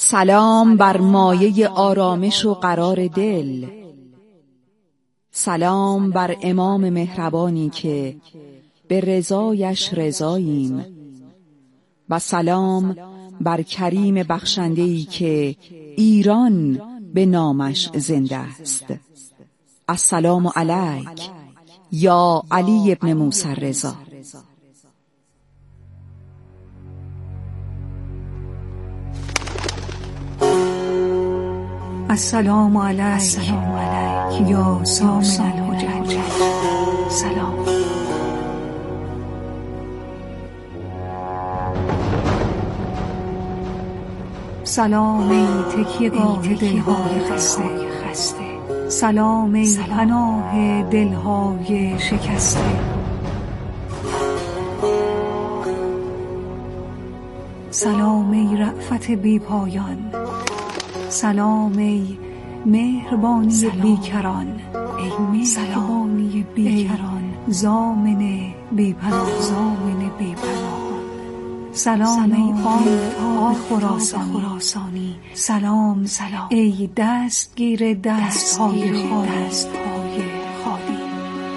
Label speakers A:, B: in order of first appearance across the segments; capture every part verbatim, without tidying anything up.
A: سلام بر مایه آرامش و قرار دل. سلام بر امام مهربانی که به رضایش رضاییم، و سلام بر کریم بخشنده‌ای که ایران به نامش زنده است. السلام علیک یا علی ابن موسی الرضا.
B: السلام علیک یا سامن الحجج. سلام. سلام ای تکیه‌گاه دلهای خسته، سلام ای پناه دلهای شکسته، سلام ای رأفت بی پایان، سلام ای مهربانی بیکران، ای مهربانی بیکران، ضامن بی‌پناه، ضامن بی‌پناه. سلام ای آفتاب خراسانی، سلام سلام ای دستگیر دستهای خادی.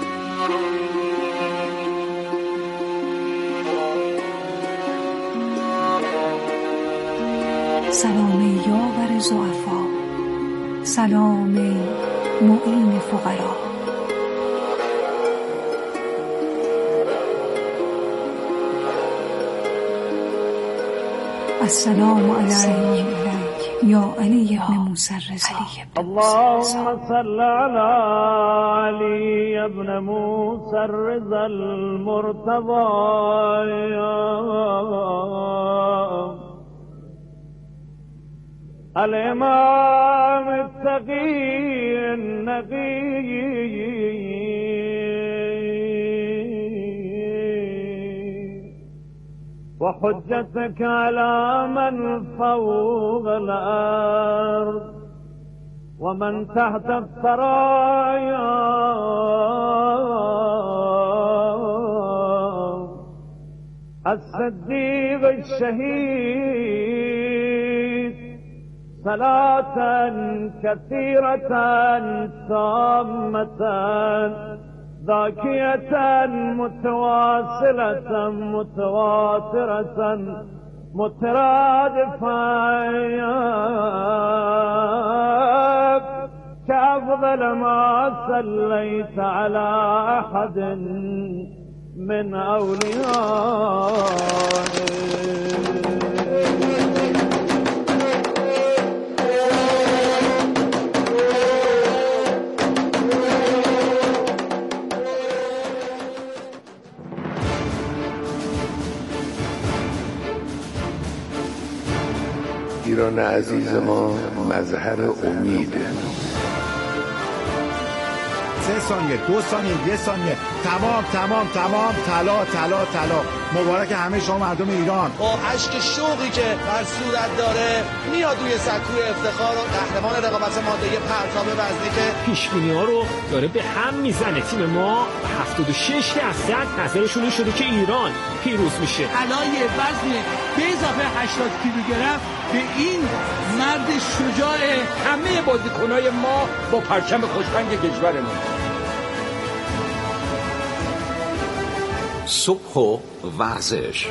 B: سلام ای یاور ضعفا، سلام ای معین فقرا. السلام علیک یا علی ابن موسی الرضا.
C: اللهم صل علی علی ابن موسی الرضا المرتضى الامام التقي النقي وحجتك على من فوق الأرض ومن تحت الثرايا الصديق الشهيد صلاة كثيرة تامة ذاكية متواصلة متواترة مترادفة كأفضل ما صليت على أحد من أوليائه.
D: ایران عزیز ما مظهر امیده.
E: سه ثانیه، دو ثانیه، یه ثانیه، تمام تمام تمام، طلا طلا طلا. مبارک همه شما مردم ایران.
F: با اشک شوقی که بر صورت داره میاد روی سکوی افتخار و قهرمان رقابت ماده پرتاب وزنی که
G: پیشبینی ها رو داره به هم میزنه. تیم ما هفتاد و شش درصد نظرشون این شده که ایران پیروز میشه.
H: طلای وزن به اضافه هشتاد کیلوگرم به این مرد شجاع
I: همه بازیکنای ما با پرچم خوشرنگ کشورمون.
J: صبح و ورزش.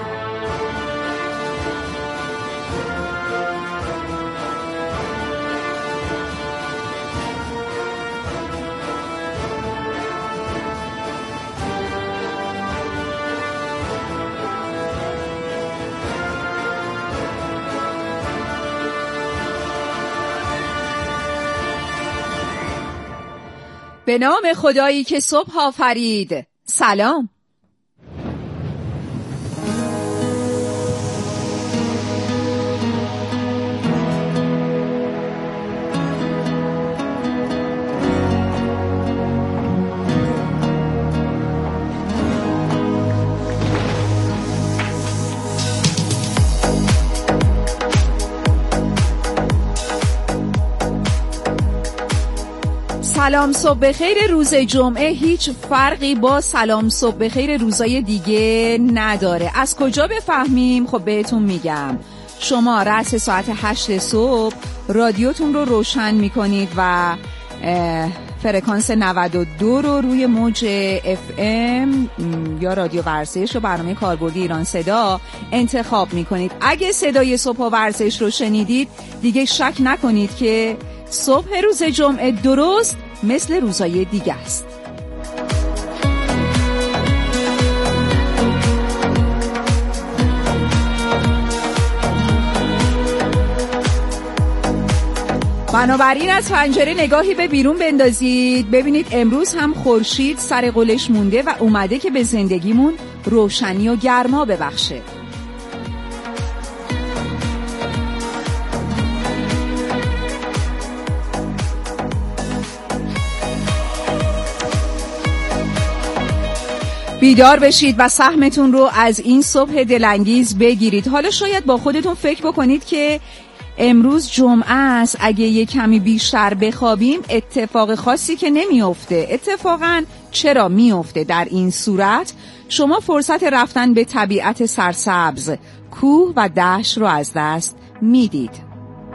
A: به نام خدایی که صبح آفرید. سلام. سلام صبح بخیر روز جمعه هیچ فرقی با سلام صبح بخیر روزای دیگه نداره. از کجا بفهمیم؟ خب بهتون میگم. شما رأس ساعت هشت صبح رادیوتون رو روشن میکنید و فرکانس نود و دو رو روی موج اف ام یا رادیو ورزش و برنامه کاربردی ایران صدا انتخاب میکنید. اگه صدای صبح و ورزش رو شنیدید دیگه شک نکنید که صبح روز جمعه درست مثل روزهای دیگه است. بنابراین از پنجره نگاهی به بیرون بندازید، ببینید امروز هم خورشید سر قولش مونده و اومده که به زندگیمون روشنی و گرما ببخشه. بیدار بشید و سهمتون رو از این صبح دلانگیز بگیرید. حالا شاید با خودتون فکر بکنید که امروز جمعه است، اگه یه کمی بیشتر بخوابیم اتفاق خاصی که نمیفته. اتفاقاً چرا میفته؟ در این صورت شما فرصت رفتن به طبیعت سرسبز، کوه و دشت رو از دست میدید.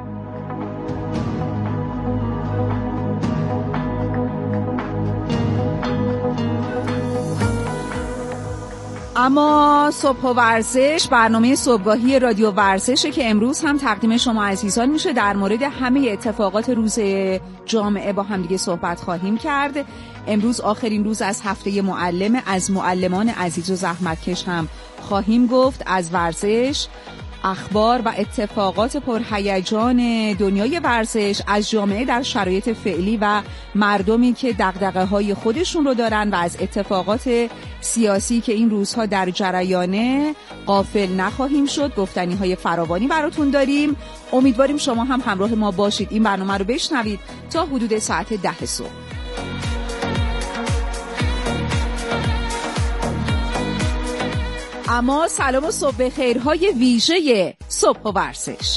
A: اما صبح و ورزش، برنامه صبحگاهی رادیو ورزشه که امروز هم تقدیم شما عزیزان میشه. در مورد همه اتفاقات روز جامعه با هم دیگه صحبت خواهیم کرد. امروز آخرین روز از هفته معلم، از معلمان عزیز و زحمتکش هم خواهیم گفت، از ورزش، اخبار و اتفاقات پرهیجان دنیای ورزش، از جامعه در شرایط فعلی و مردمی که دغدغه‌های خودشون رو دارن و از اتفاقات سیاسی که این روزها در جریانه غافل نخواهیم شد. گفتنی‌های فراوانی براتون داریم. امیدواریم شما هم همراه ما باشید، این برنامه رو بشنوید تا حدود ساعت ده صبح. اما سلام و صبح خیرهای ویژه صبح و ورزش.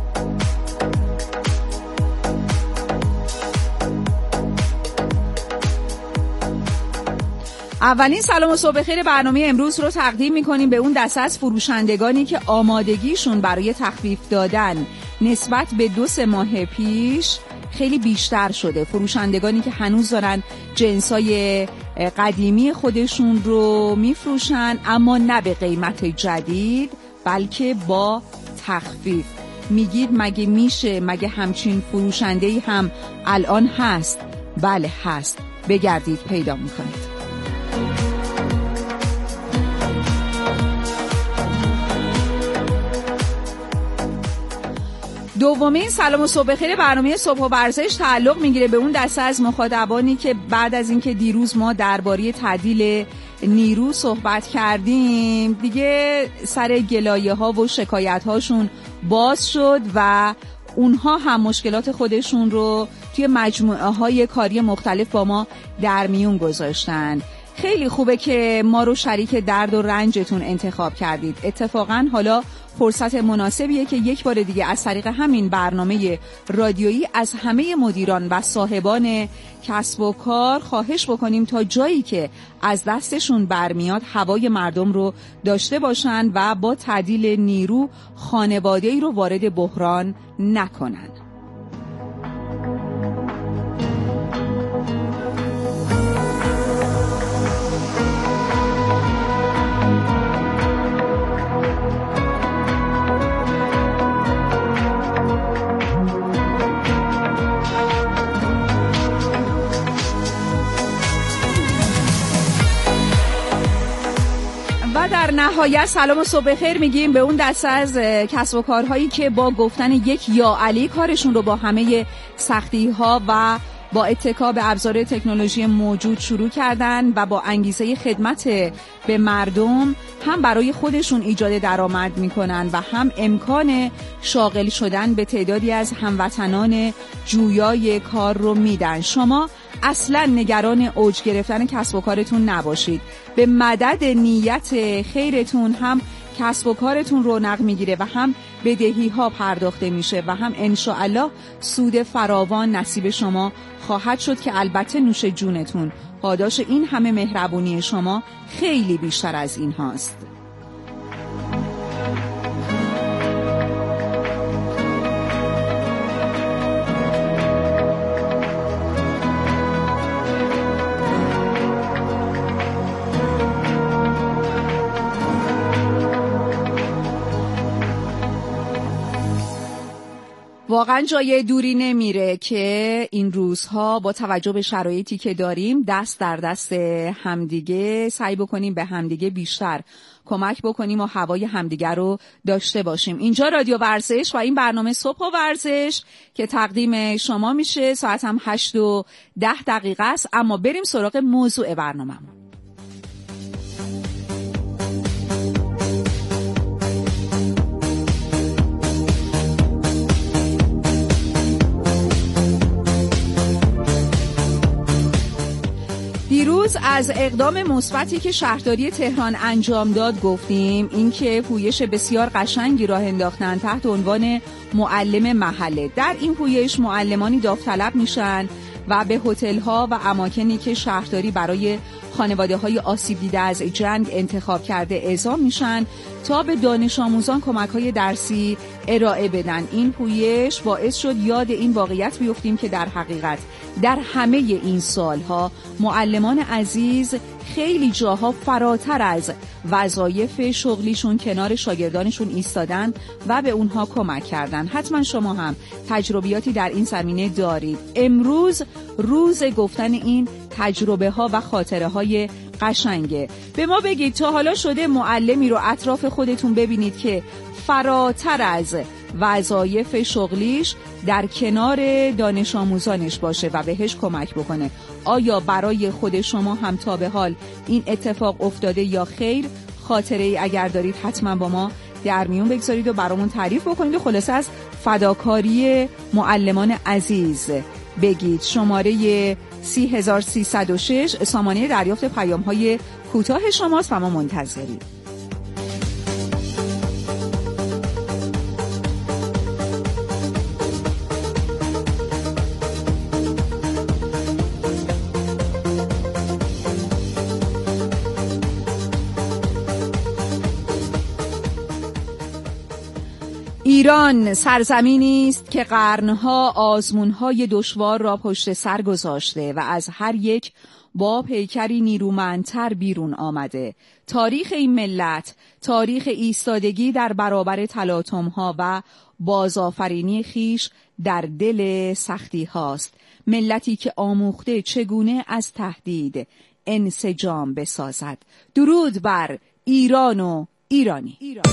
A: اولین سلام و صبح خیر برنامه امروز رو تقدیم می‌کنیم به اون دسته از فروشندگانی که آمادگیشون برای تخفیف دادن نسبت به دو سه ماه پیش خیلی بیشتر شده. فروشندگانی که هنوز دارن جنسای قدیمی خودشون رو میفروشن، اما نه به قیمت جدید بلکه با تخفیف. میگید مگه میشه؟ مگه همچین فروشنده‌ای هم الان هست؟ بله هست، بگردید پیدا میکنید. دومین سلام و صبح خیر برنامه صبح و ورزش تعلق میگیره به اون دسته از مخاطبانی که بعد از اینکه دیروز ما درباره تعدیل نیرو صحبت کردیم دیگه سر گلایه ها و شکایت هاشون باز شد و اونها هم مشکلات خودشون رو توی مجموعه های کاری مختلف با ما در میون گذاشتن. خیلی خوبه که ما رو شریک درد و رنجتون انتخاب کردید. اتفاقاً حالا فرصت مناسبیه که یک بار دیگه از طریق همین برنامه رادیویی از همه مدیران و صاحبان کسب و کار خواهش بکنیم تا جایی که از دستشون برمیاد هوای مردم رو داشته باشن و با تعدیل نیرو خانواده‌ای رو وارد بحران نکنن. در نهایت سلام و صبح خیر میگیم به اون دسته از کسب و کارهایی که با گفتن یک یا علی کارشون رو با همه سختی ها و با اتکا به ابزار تکنولوژی موجود شروع کردن و با انگیزه خدمت به مردم هم برای خودشون ایجاد درآمد میکنن و هم امکان شاغل شدن به تعدادی از هموطنان جویای کار رو میدن. شما اصلا نگران اوج گرفتن کسب و کارتون نباشید. به مدد نیت خیرتون هم کسب و کارتون رونق میگیره و هم بدهی ها پرداخته میشه و هم انشاءالله سود فراوان نصیب شما خواهد شد که البته نوش جونتون. پاداش این همه مهربونی شما خیلی بیشتر از این هاست. واقعا جای دوری نمیره که این روزها با توجه به شرایطی که داریم دست در دست همدیگه سعی بکنیم به همدیگه بیشتر کمک بکنیم و هوای همدیگه رو داشته باشیم. اینجا رادیو ورزش و این برنامه صبح و ورزش که تقدیم شما میشه، ساعت هم هشت و ده دقیقه است. اما بریم سراغ موضوع برنامه. دیروز از اقدام مثبتی که شهرداری تهران انجام داد گفتیم، اینکه پویش بسیار قشنگی راه انداختن تحت عنوان معلم محله. در این پویش معلمانی داوطلب میشن و به هتل‌ها و اماکنی که شهرداری برای خانواده‌های آسیب دیده از جنگ انتخاب کرده اعزام میشن تا به دانش آموزان کمک‌های درسی ارائه بدن. این پویش باعث شد یاد این واقعیت بیفتیم که در حقیقت در همه این سالها معلمان عزیز خیلی جاها فراتر از وظایف شغلیشون کنار شاگردانشون ایستادن و به اونها کمک کردن. حتما شما هم تجربیاتی در این زمینه دارید. امروز روز گفتن این تجربه ها و خاطره های قشنگه. به ما بگید تا حالا شده معلمی رو اطراف خودتون ببینید که فراتر از وظایف شغلیش در کنار دانش آموزانش باشه و بهش کمک بکنه؟ آیا برای خود شما هم تا به حال این اتفاق افتاده یا خیر؟ خاطره ای اگر دارید حتما با ما در میون بگذارید و برامون تعریف بکنید و خلاصه از فداکاری معلمان عزیز بگید. شماره سی هزار سیصد و شش سامانه دریافت پیام های کوتاه شماست و ما منتظریم. ایران سرزمینی است که قرنها آزمونهای دشوار را پشت سر گذاشته و از هر یک با پیکری نیرومندتر بیرون آمده. تاریخ این ملت تاریخ ایستادگی در برابر تلاطم‌ها و بازآفرینی خیش در دل سختی هاست. ملتی که آموخته چگونه از تهدید انسجام بسازد. درود بر ایران و ایرانی. ایران.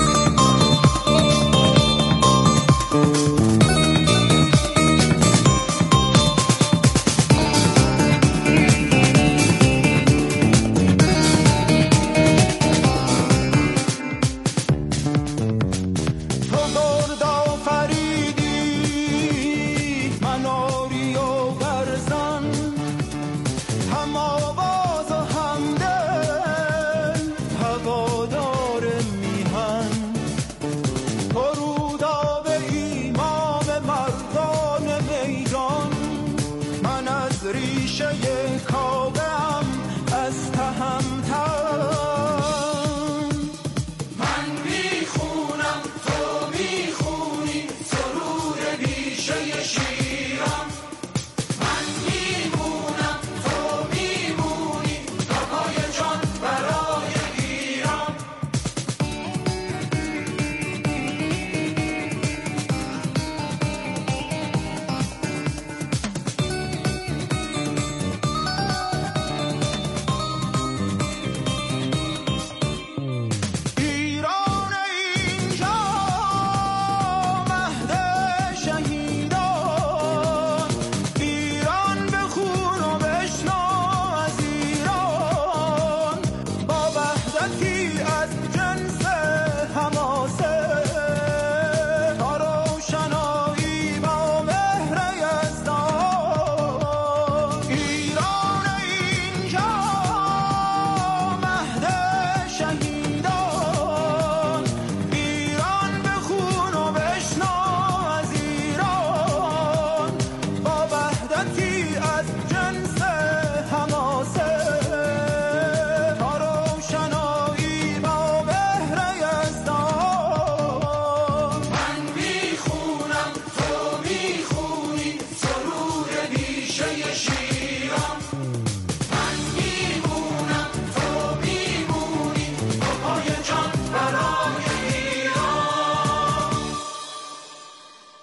K: هوادار میهن، فرود آب ایمان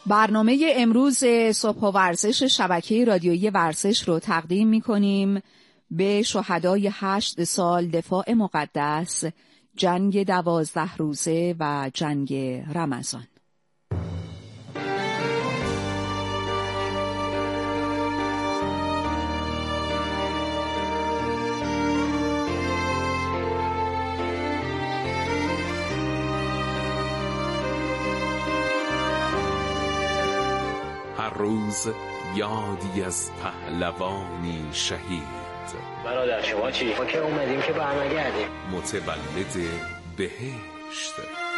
A: برنامه امروز صبح و ورزش شبکه رادیویی ورزش رو تقدیم می‌کنیم به شهدای هشت سال دفاع مقدس، جنگ دوازده روزه و جنگ رمضان.
K: هر روز یادی از پهلوانی شهید.
L: برادر شما چی؟ ما که اومدیم که برنگردیم.
K: متولد بهشت.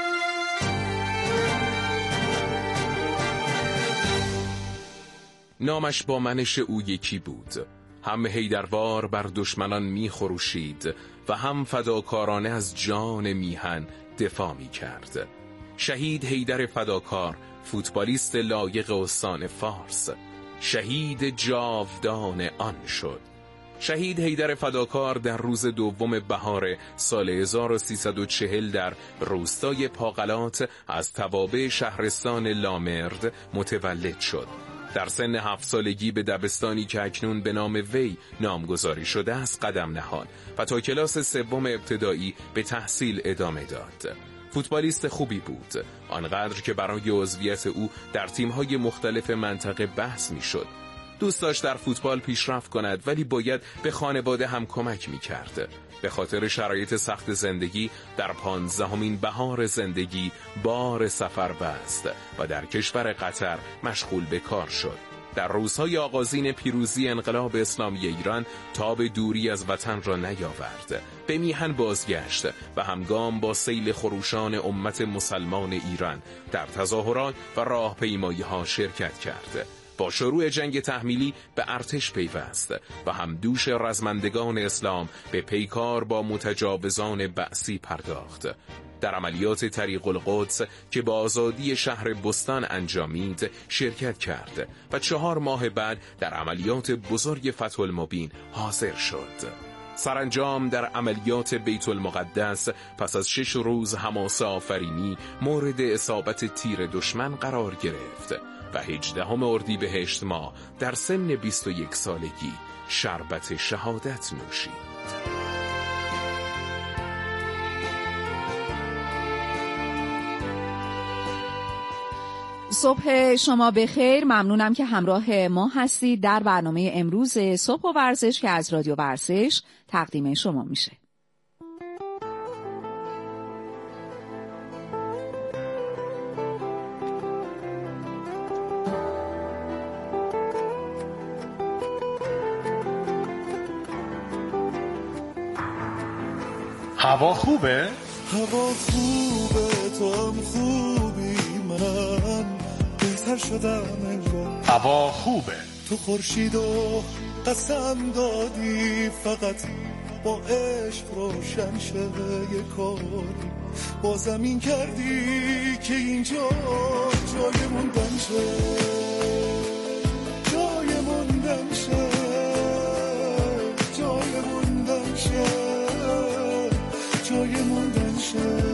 K: نامش با منش او یکی بود. هم حیدروار بر دشمنان می خروشید و هم فداکارانه از جان میهن دفاع می کرد. شهید حیدر فداکار، فوتبالیست لایق استان فارس، شهید جاودان آن شد. شهید حیدر فداکار در روز دوم بهار سال هزار و سیصد و چهل در روستای پاقلات از توابع شهرستان لامرد متولد شد. در سن هفت سالگی به دبستانی که اکنون به نام وی نامگذاری شده است قدم نهاد و تا کلاس سوم ابتدایی به تحصیل ادامه داد. فوتبالیست خوبی بود، آنقدر که برای عضویت او در تیم‌های مختلف منطقه بحث می‌شد. دوست داشت در فوتبال پیشرفت کند ولی باید به خانواده هم کمک می‌کرد. به خاطر شرایط سخت زندگی در پانزدهمین بهار زندگی بار سفر بست و در کشور قطر مشغول به کار شد. در روزهای آغازین پیروزی انقلاب اسلامی ایران تاب دوری از وطن را نیاورد. به میهن بازگشت و همگام با سیل خروشان امت مسلمان ایران در تظاهرات و راهپیمایی‌ها شرکت کرد. با شروع جنگ تحمیلی به ارتش پیوست و همدوش رزمندگان اسلام به پیکار با متجاوزان بعثی پرداخت. در عملیات طریق القدس که با آزادی شهر بستان انجامید شرکت کرد و چهار ماه بعد در عملیات بزرگ فتح المبین حاضر شد. سرانجام در عملیات بیت المقدس پس از شش روز حماسه آفرینی مورد اصابت تیر دشمن قرار گرفت و هجدهم اردیبهشت ماه در سن بیست و یک سالگی شربت شهادت نوشید.
A: صبح شما بخیر، ممنونم که همراه ما هستید در برنامه امروز صبح و ورزش که از رادیو ورزش تقدیم شما میشه.
M: هوا خوبه؟
N: هوا خوبه، تو هم خوبی، من بهتر شدم انگار.
M: هوا خوبه،
N: تو خورشید و قسم دادی فقط با عشق روشن شه یه کاری، با زمین کردی که اینجا جای موندن شه، جای موندن شه، جای موندن شه، جای موندن شه.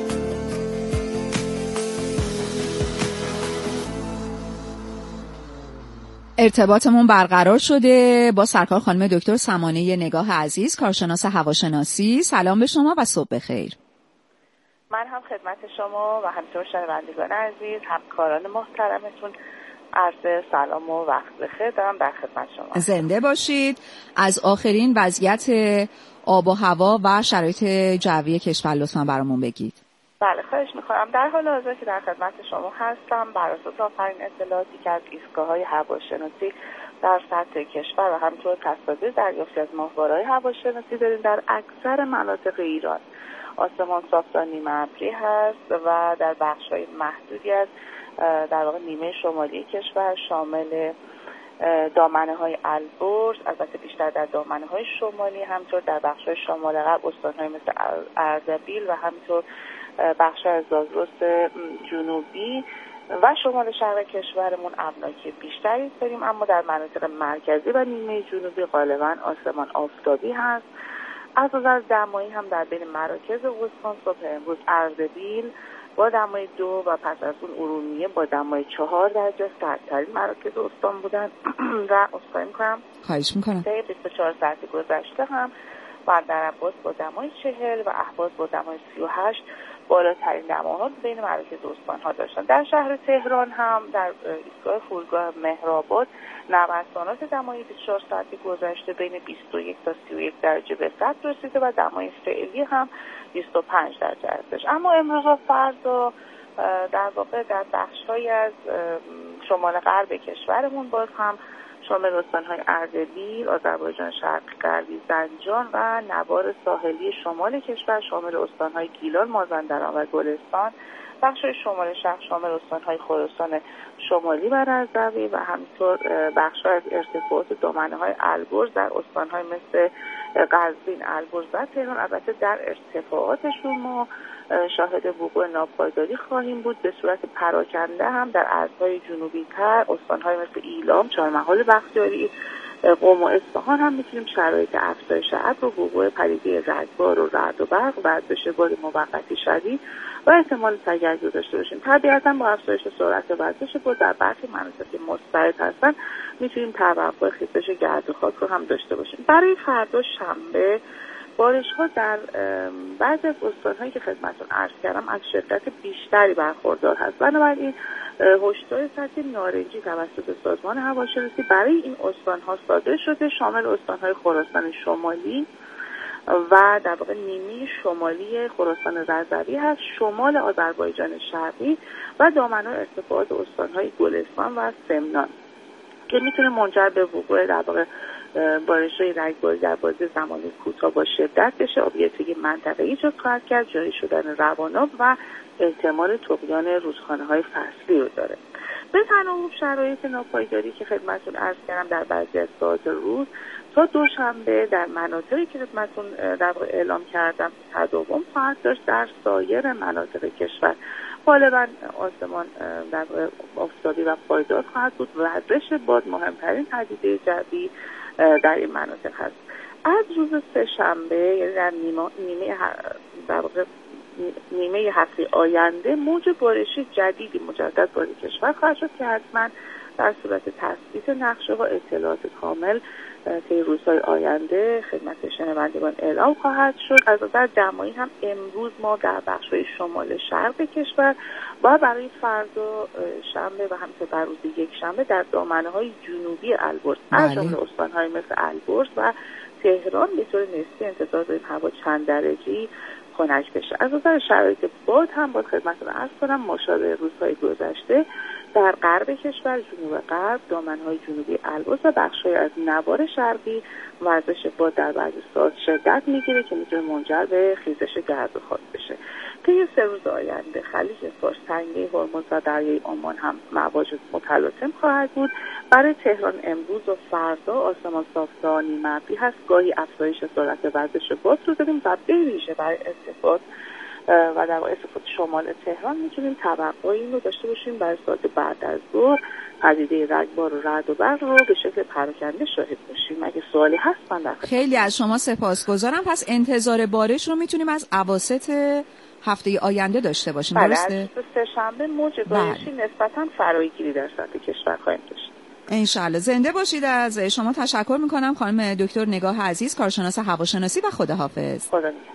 A: ارتباطمون برقرار شده با سرکار خانم دکتر سمانه نگاه عزیز، کارشناس هواشناسی. سلام به شما و صبح بخیر.
O: من هم خدمت شما و همینطور شنوندگان عزیز، همکاران محترمتون عرض سلام و وقت بخیر دارم در خدمت شما.
A: زنده باشید. از آخرین وضعیت آب و هوا و شرایط جوی کشور لطفاً برامون بگید.
O: بله خواهش می‌کنم. در حال حاضر که در خدمت شما هستم بر اساس آخرین اطلاعاتی که از ایستگاه‌های هواشناسی در سطح کشور و همینطور تصاویر دریافتی از ماهواره‌های هواشناسی داریم، در اکثر مناطق ایران آسمان صاف تا نیمه ابری هست و در بخش‌های محدودی از در واقع نیمه شمالی کشور شامل دامنه‌های البرز، البته بیشتر در دامنه‌های شمالی، همینطور در بخش‌های شمال غرب استان‌های مثل اردبیل و همینطور بخش از زاگرس جنوبی و شمال شرق کشورمون ابرهای بیشتری داریم، اما در مناطق مرکزی و نیمه جنوبی غالبا آسمان آفتابی هست. از نظر دمایی هم در بین مراکز استان صبح امروز اردبیل با دمای دو و پس از اون ارومیه با دمای چهار درجه سردترین مراکز استان بودن و عذرخواهی میکنم
A: خواهش میکنم
O: طی بیست و چهار ساعت گذشته هم بندر عباس با دمای چهل و اهواز با دمای سی و هشت بالاترین دماها بین مراکز استان‌ها داشتن. در شهر تهران هم در ایستگاه فرودگاه مهرآباد نوسانات دمای بیست و چهار ساعت گذشته بین بیست و یک تا سی و یک درجه به صفر رسیده و دمای فعلی هم بیست و پنج درجه هستش. اما امروز و فردا در واقع در بخش‌هایی از شمال غرب کشورمون باز هم شامل استان‌های اردبیل، آذربایجان شرقی غربی، زنجان و نوار ساحلی شمال کشور شامل استان‌های گیلان، مازندران و گلستان، بخش‌های شمال شرق شامل استان‌های خراسان شمالی و رضوی و همینطور بخش‌ها از ارتفاعات دامنه‌های البرز در استان‌های مثل قزوین، البرز و تهران. البته در ارتفاعاتشون ما شاهد وقوع ناپایداری خواهیم بود. به صورت پراکنده هم در ارزهای جنوبی تر استان‌های مثل ایلام، چهارمحال بختیاری، قم و اصفهان هم میتونیم شرایط افزایش ابر و وقوع پدیده رگبار و رعد و برق و ارزش باد موقتی شدید و احتمال تجدید داشته باشیم. طبیعتاً با افزایش سرعت وزش باد در برخی مناطق که مستعد هستن میتونیم توقع خیزش گرد و خاک رو هم داشته باشیم. برای فردا شنبه بارش‌ها در بعضی از استان‌هایی که خدمتتون عرض کردم از شدت بیشتری برخوردار هست. بنابراین هشدار سطح نارنجی توسط سازمان هواشناسی برای این استان‌ها صادر شده، شامل استان‌های خراسان شمالی و در واقع نیمه شمالی خراسان رضوی هست، شمال آذربایجان شرقی و دامنه‌های ارتفاعات استان‌های گلستان و سمنان که میتونه منجر به وقوع در واقع بارش‌های رگباری در بازه زمانی کوتاه با شدت بشه. آبیاری منطقه‌ای ایجاد خواهد کرد، جاری شدن رواناب و احتمال طغیان رودخانه‌های فصلی رو داره. به تناوب شرایط ناپایداری که خدمتتون عرض کردم در بعضی از ساعات روز تا دوشنبه در مناطقی که خدمتتون در واقع اعلام کردم تداوم خواهد داشت. در سایر مناطق کشور غالبا آسمان در واقع آفتابی و پایدار خواهد بود. وزش باد مهمترین پدیده جوی در این مناطق هست. از روز سه‌شنبه یعنی در نیمه نیمه در واقع نیمه هفته آینده موج بارشی جدیدی مجدد وارد کشور خواهد شد که حتما در صورت تثبیت نقشه و اطلاعات کامل طی روزهای آینده خدمت شنوندگان اعلام خواهد شد. از نظر دمایی هم امروز ما در بخش‌های شمال شرق کشور و برای فردا شنبه و همینطور بر روز یک شنبه در دامنه‌های جنوبی البرز از جمله استان‌های مثل البرز و تهران به طور نسبی انتظار داریم هوا چند درجه‌ای خنک بشه. از نظر شرایط باد هم باید خدمتتون عرض کنم مشابه روزهای گذشته در غرب کشور، جنوب غرب، دامنه‌های جنوبی البرز و بخش‌های از نوار شرقی وزش باد در بعضی ساعات شدت میگیره که میتونه منجر به خیزش گرد و خاک بشه. طی سه روز آینده خلیج فارس، تنگه هرمز و دریای عمان هم مواج متلاطم خواهد بود. برای تهران امروز و فردا آسمان صاف تا نیمه ابری هست، گاهی افزایش سرعت وزش باد رو داریم و به ویژه برای ارتفاعات و در واقع ارتفاعات شمال تهران میتونیم توقع این رو داشته باشیم برای ساعت بعد از ظهر پدیده رگبار و رعد و برق رو به شکل پراکنده شاهد باشیم. اگه سوالی هست من در
A: خیلی از شما سپاسگزارم. پس انتظار بارش رو میتونیم از اواسط هفته آینده داشته باشیم، درسته؟
O: بله، از سه‌شنبه موج بارشی نسبتاً فراگیری در سطح کشور خواهیم داشت.
A: انشالله. زنده باشید. از شما تشکر میکنم خانم دکتر نگاه عزیز، کارشناس هواشناسی و خداحافظ.
O: خدا نگهدار.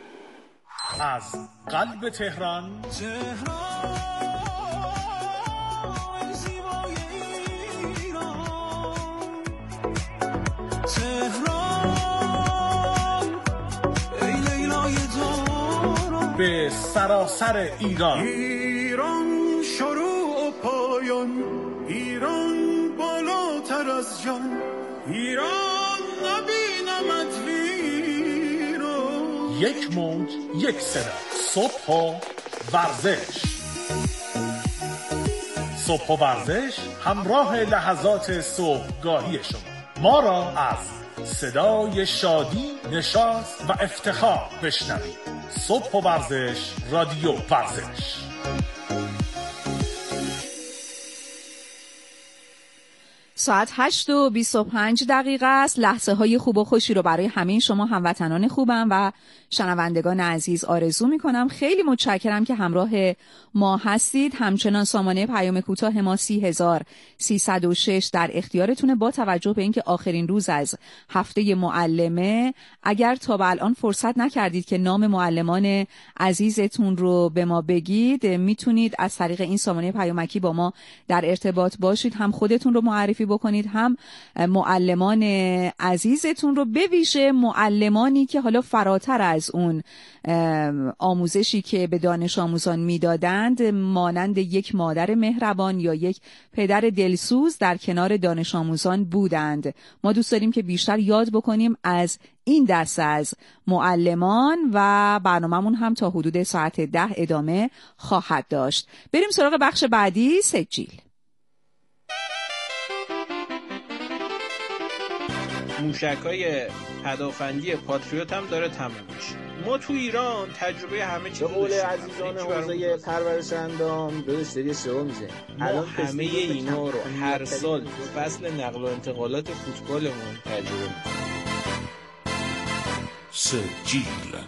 M: از قلب تهران به سراسر ایران.
N: ایران شروع و پایان، ایران بالاتر از جان، ایران نبینمت ویران.
M: یک موج یک صدا، صبح و ورزش. صبح و ورزش همراه لحظات صبحگاهی شما. ما را از صدای شادی، نشاط و افتخار بشنوید. صبح و ورزش، رادیو ورزش.
A: ساعت هشت و بیست و پنج دقیقه است. لحظه های خوب و خوشی رو برای همه شما هموطنان خوبم و شنوندگان عزیز آرزو می کنم. خیلی متشکرم که همراه ما هستید. همچنان سامانه پیام کوتاه ما سی هزار سیصد و شش در اختیارتونه. با توجه به اینکه آخرین روز از هفته معلمه، اگر تا به الان فرصت نکردید که نام معلمان عزیزتون رو به ما بگید، میتونید از طریق این سامانه پیامکی با ما در ارتباط باشید، هم خودتون رو معرفی بکنید، هم معلمان عزیزتون رو، به ویژه معلمانی که حالا فراتر از اون آموزشی که به دانش آموزان میدادند، مانند یک مادر مهربان یا یک پدر دلسوز در کنار دانش آموزان بودند. ما دوست داریم که بیشتر یاد بکنیم از این دسته از معلمان و برنامه‌مون هم تا حدود ساعت ده ادامه خواهد داشت. بریم سراغ بخش بعدی، سجیل.
P: موشک‌های پدافندی پاتریوت هم داره تموم میشه. ما تو ایران تجربه همه چی
Q: قول عزیزان حوزه پرورش اندام دو سری سئو میشه.
P: الان همه اینا رو هر سال تو فصل نقل و انتقالات فوتبالمون تجربه می‌کنیم.
M: سجیل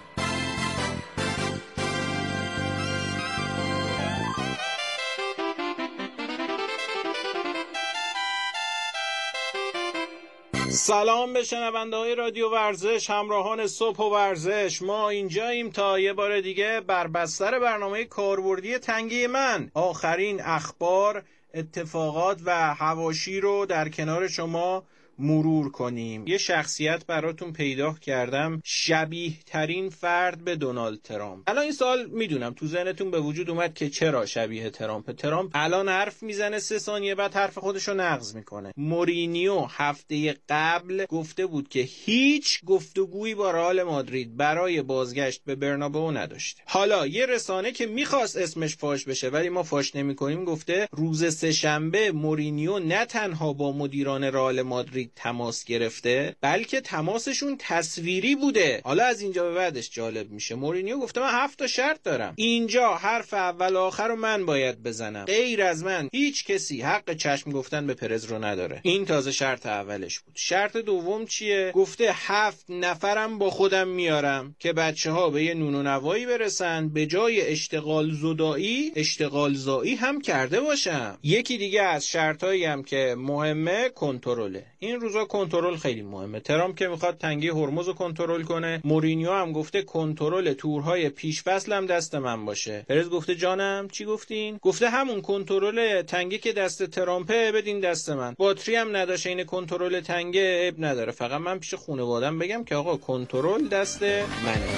P: سلام به شنونده های رادیو ورزش، همراهان صبح و ورزش. ما اینجاییم تا یه بار دیگه بر بستر برنامه کاربردی تنگی من آخرین اخبار، اتفاقات و حواشی رو در کنار شما مرور کنیم. یه شخصیت براتون پیدا کردم، شبیه ترین فرد به دونالد ترامپ. الان این سال میدونم تو ذهنتون به وجود اومد که چرا شبیه ترامپ. ترامپ الان حرف میزنه، سه ثانیه بعد حرف خودشو نقض میکنه. مورینیو هفته قبل گفته بود که هیچ گفتگویی با رئال مادرید برای بازگشت به برنابئو نداشته. حالا یه رسانه که میخواست اسمش فاش بشه ولی ما فاش نمیکنیم گفته روز سه شنبه مورینیو نه تنها با مدیران رئال مادرید تماس گرفته بلکه تماسشون تصویری بوده. حالا از اینجا به بعدش جالب میشه. مورینیو گفته من هفت تا شرط دارم، اینجا حرف اول و آخر رو من باید بزنم، غیر از من هیچ کسی حق چشم گفتن به پرز رو نداره. این تازه شرط اولش بود. شرط دوم چیه؟ گفته هفت نفرم با خودم میارم که بچه ها به یه نون و نوایی برسن، به جای اشتغال زدایی اشتغال زایی هم کرده باشم. یکی دیگه از شرطایی هم که مهمه کنترله. این روزا کنترل خیلی مهمه. ترامپ که میخواد تنگی هرمز رو کنترل کنه، مورینیو هم گفته کنترل تورهای پیش فصل هم دست من باشه. پرز گفته جانم چی گفتین؟ گفته همون کنترل تنگی که دست ترامپه بدین دست من. باتری هم نداشه، این کنترل تنگه عیب نداره، فقط من پیش خانواده‌ام بگم که آقا کنترل دست منه.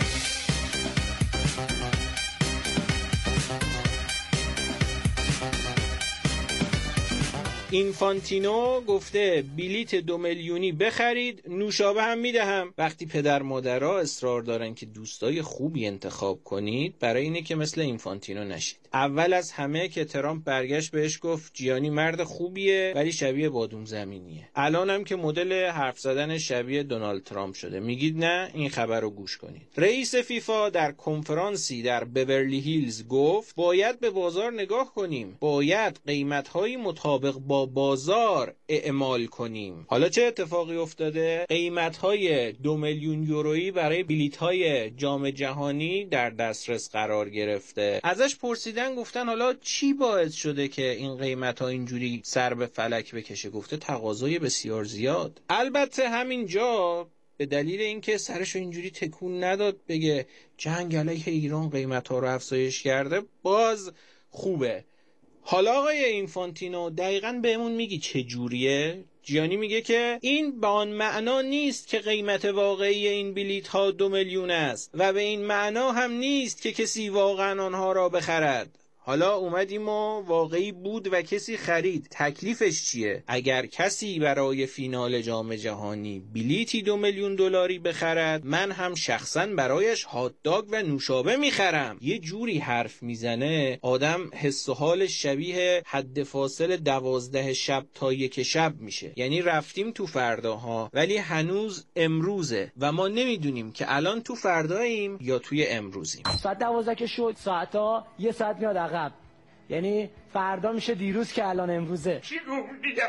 P: اینفانتینو گفته بلیت دو میلیونی بخرید، نوشابه هم میدهم. وقتی پدر مادرها اصرار دارن که دوستای خوبی انتخاب کنید، برای اینه که مثل اینفانتینو نشید. اول از همه که ترامپ برگشت بهش گفت جیانی مرد خوبیه ولی شبیه بادوم زمینیه. الان هم که مدل حرف زدن شبیه دونالد ترامپ شده. میگید نه؟ این خبر رو گوش کنید. رئیس فیفا در کنفرانسی در بیورلی هیلز گفت باید به بازار نگاه کنیم، باید قیمت‌های مطابق با بازار اعمال کنیم. حالا چه اتفاقی افتاده؟ قیمت‌های دو میلیون یورویی برای بلیط‌های جام جهانی در دسترس قرار گرفته. ازش پرسیدن، گفتن حالا چی باعث شده که این قیمت‌ها اینجوری سر به فلک بکشه؟ گفته تقاضای بسیار زیاد. البته همینجا به دلیل اینکه سرشو اینجوری تکون نداد بگه جنگ علیه ایران قیمت‌ها رو افزایش کرده، باز خوبه. حالا آقای اینفانتینو دقیقاً بهمون میگی چه جوریه؟ جیانی میگه که این به آن معنا نیست که قیمت واقعی این بلیط ها دو میلیون است و به این معنا هم نیست که کسی واقعاً آنها را بخرد. حالا اومدیم و واقعی بود و کسی خرید. تکلیفش چیه؟ اگر کسی برای فینال جام جهانی بلیتی دو میلیون دلاری بخرد، من هم شخصا برایش هات داگ و نوشابه میخرم. یه جوری حرف میزنه آدم حس و حالش شبیه حد فاصل دوازده شب تا یک شب میشه. یعنی رفتیم تو فرداها ولی هنوز امروزه و ما نمیدونیم که الان تو فرداییم یا توی امروزیم.
R: ساعت دوازده که شد، ساعتا یه ساعت میاد عقب. یعنی فردا میشه دیروز که الان امروزه.